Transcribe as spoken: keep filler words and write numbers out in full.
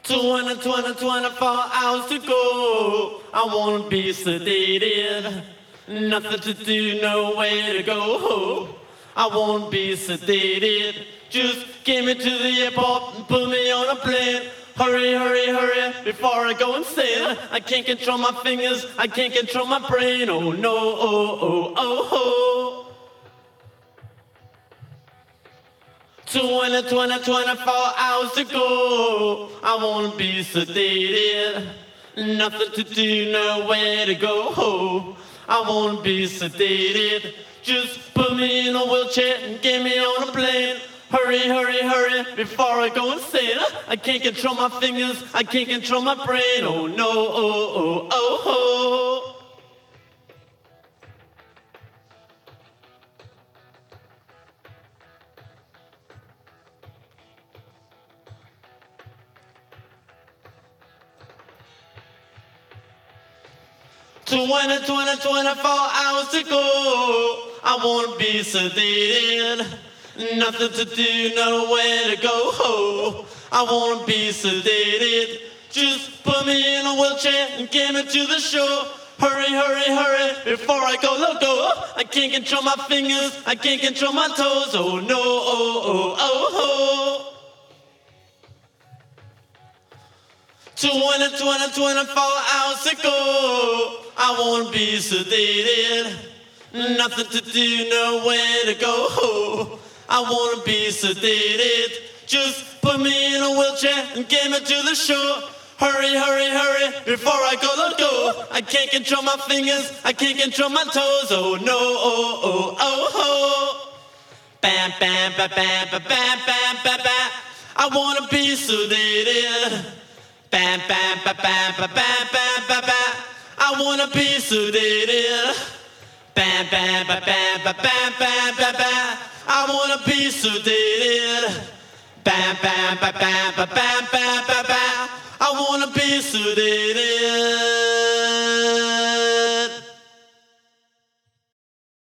twenty, twenty, twenty-four hours to go. I wanna be sedated. Nothing to do, nowhere to go. I wanna be sedated. Just get me to the airport and put me on a plane. Hurry, hurry, hurry, before I go insane. I can't control my fingers, I can't control my brain. Oh no, oh, oh, oh, oh. twenty, twenty, twenty-four hours to go. I wanna be sedated. Nothing to do, nowhere to go. I wanna be sedated. Just put me in a wheelchair and get me on a plane. Hurry, hurry, hurry, before I go insane. I can't control my fingers, I can't control my brain. Oh no, oh, oh, oh, oh. twenty, twenty, twenty-four hours to go. I wanna be sedated. Nothing to do, nowhere to go. I wanna be sedated. Just put me in a wheelchair and get me to the shore. Hurry, hurry, hurry, before I go loco. I can't control my fingers, I can't control my toes. Oh no, oh, oh, oh, oh. twenty, twenty, twenty-four hours to go. I wanna be sedated. Nothing to do, nowhere to go. I wanna be sedated. Just put me in a wheelchair and get me to the shore. Hurry, hurry, hurry, before I go loco. I can't control my fingers, I can't control my toes. Oh no, oh, oh, oh, oh. Bam, bam, bam, bam, bam, bam, bam, bam, bam. I wanna be sedated. Bam, bam, bam, bam, bam, bam, bam, bam, bam. I wanna be sedated. Bam, bam, bam, bam, bam, bam, bam, bam, bam. I wanna be sedated. Bam, bam, bam, bam, bam, bam, bam, bam, bam. I wanna be sedated.